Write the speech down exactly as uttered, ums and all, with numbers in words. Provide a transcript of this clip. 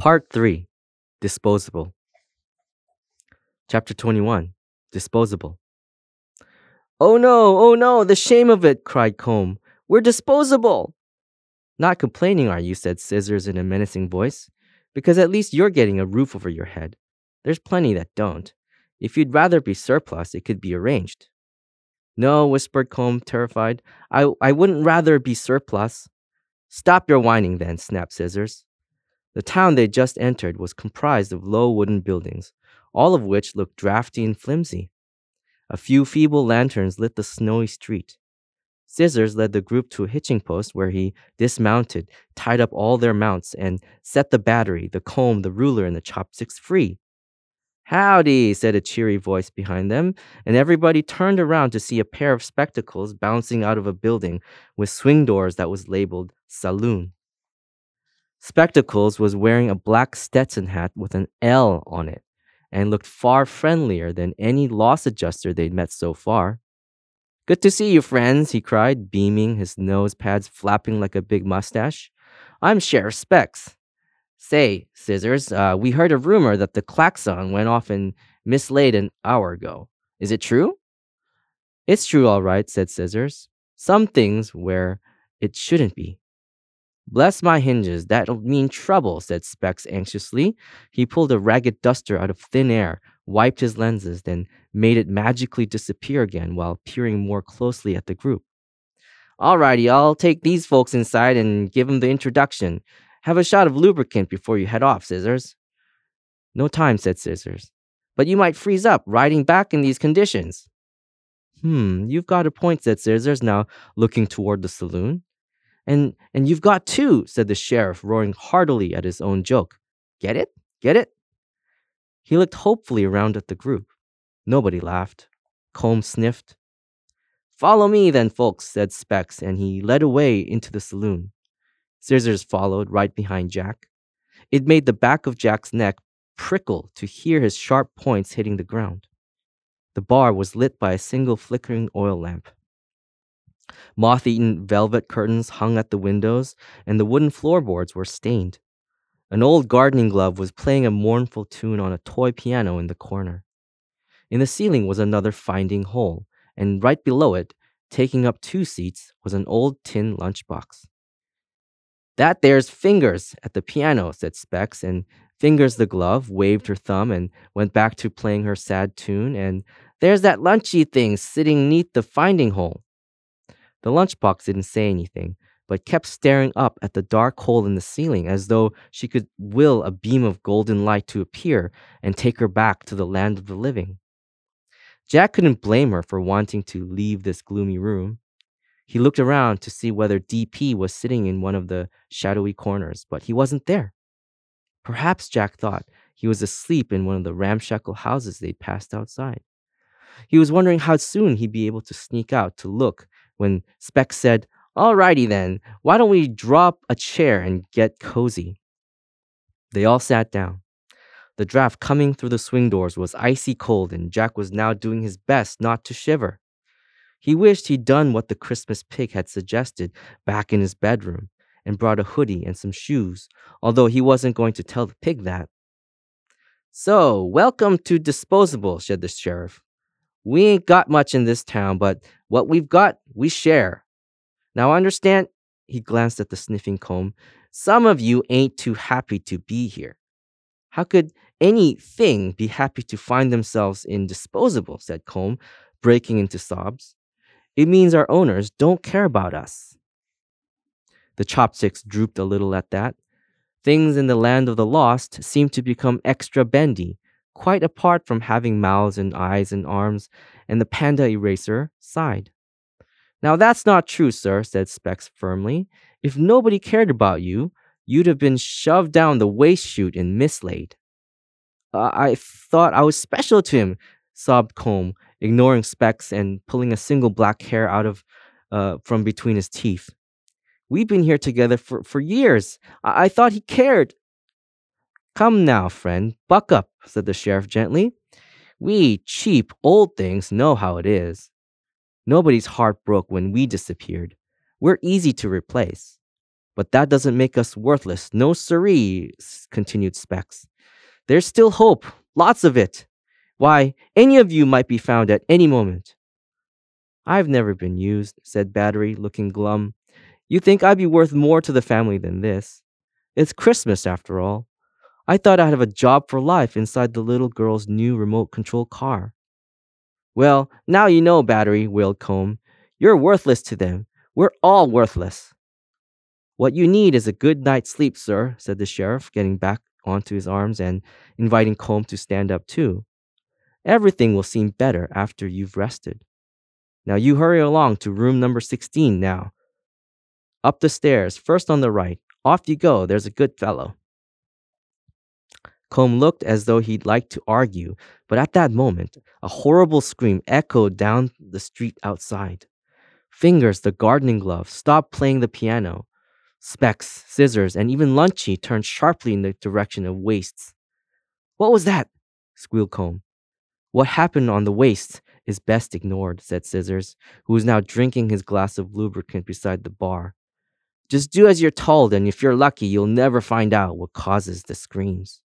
Part three. Disposable. Chapter twenty-one. Disposable. "Oh no, oh no, the shame of it," cried Combe. "We're disposable." "Not complaining, are you?" said Scissors in a menacing voice. "Because at least you're getting a roof over your head. There's plenty that don't. If you'd rather be surplus, it could be arranged." "No," whispered Combe, terrified. I, I wouldn't rather be surplus." "Stop your whining then," snapped Scissors. The town they just entered was comprised of low wooden buildings, all of which looked drafty and flimsy. A few feeble lanterns lit the snowy street. Scissors led the group to a hitching post where he dismounted, tied up all their mounts, and set the battery, the comb, the ruler, and the chopsticks free. "Howdy," said a cheery voice behind them, and everybody turned around to see a pair of spectacles bouncing out of a building with swing doors that was labeled Saloon. Spectacles was wearing a black Stetson hat with an L on it and looked far friendlier than any loss adjuster they'd met so far. "Good to see you, friends," he cried, beaming, his nose pads flapping like a big mustache. "I'm Sheriff Specs. Say, Scissors, uh, we heard a rumor that the klaxon went off and mislaid an hour ago. Is it true?" "It's true, all right," said Scissors. "Some things where it shouldn't be." "Bless my hinges, that'll mean trouble," said Specs anxiously. He pulled a ragged duster out of thin air, wiped his lenses, then made it magically disappear again while peering more closely at the group. "Alrighty, I'll take these folks inside and give them the introduction. Have a shot of lubricant before you head off, Scissors." "No time," said Scissors. "But you might freeze up riding back in these conditions." "Hmm, you've got a point," said Scissors, now looking toward the saloon. And and you've got two," said the sheriff, roaring heartily at his own joke. "Get it? Get it?" He looked hopefully around at the group. Nobody laughed. Combe sniffed. "Follow me then, folks," said Specs, and he led away into the saloon. Scissors followed, right behind Jack. It made the back of Jack's neck prickle to hear his sharp points hitting the ground. The bar was lit by a single flickering oil lamp. Moth-eaten velvet curtains hung at the windows, and the wooden floorboards were stained. An old gardening glove was playing a mournful tune on a toy piano in the corner. In the ceiling was another finding hole, and right below it, taking up two seats, was an old tin lunchbox. "That there's Fingers at the piano," said Specs, and Fingers the glove waved her thumb and went back to playing her sad tune, and "there's that lunchy thing sitting neath the finding hole." The lunchbox didn't say anything, but kept staring up at the dark hole in the ceiling as though she could will a beam of golden light to appear and take her back to the land of the living. Jack couldn't blame her for wanting to leave this gloomy room. He looked around to see whether D P was sitting in one of the shadowy corners, but he wasn't there. Perhaps Jack thought he was asleep in one of the ramshackle houses they'd passed outside. He was wondering how soon he'd be able to sneak out to look when Specs said, "Alrighty then, why don't we draw up a chair and get cozy?" They all sat down. The draft coming through the swing doors was icy cold, and Jack was now doing his best not to shiver. He wished he'd done what the Christmas pig had suggested back in his bedroom and brought a hoodie and some shoes, although he wasn't going to tell the pig that. "So, welcome to Disposable," said the sheriff. "We ain't got much in this town, but what we've got, we share. Now understand," he glanced at the sniffing Combe, "some of you ain't too happy to be here." "How could anything be happy to find themselves in Disposable?" said Combe, breaking into sobs. "It means our owners don't care about us." The chopsticks drooped a little at that. Things in the land of the lost seemed to become extra bendy, quite apart from having mouths and eyes and arms, and the panda eraser sighed. "Now that's not true, sir," said Specs firmly. "If nobody cared about you, you'd have been shoved down the waste chute and mislaid." Uh, I thought I was special to him," sobbed Combe, ignoring Specs and pulling a single black hair out of uh, from between his teeth. "We've been here together for, for years. I-, I thought he cared." "Come now, friend, buck up," said the sheriff gently. "We cheap old things know how it is. Nobody's heart broke when we disappeared. We're easy to replace. But that doesn't make us worthless. No siree, s- continued Specs. There's still hope. Lots of it. Why, any of you might be found at any moment. I've never been used, said Battery, looking glum. You think I'd be worth more to the family than this? It's Christmas, after all. I thought I'd have a job for life inside the little girl's new remote control car. Well, now you know, Battery, wailed Combe. You're worthless to them. We're all worthless. What you need is a good night's sleep, sir, said the sheriff, getting back onto his arms and inviting Combe to stand up too. Everything will seem better after you've rested. Now you hurry along to room number sixteen now. Up the stairs, first on the right. Off you go, there's a good fellow. Combe looked as though he'd like to argue, but at that moment, a horrible scream echoed down the street outside. Fingers, the gardening glove, stopped playing the piano. Specs, Scissors, and even Lunchy turned sharply in the direction of Wastes. What was that? Squealed Combe. What happened on the waist is best ignored, said Scissors, who was now drinking his glass of lubricant beside the bar. Just do as you're told, and if you're lucky, you'll never find out what causes the screams.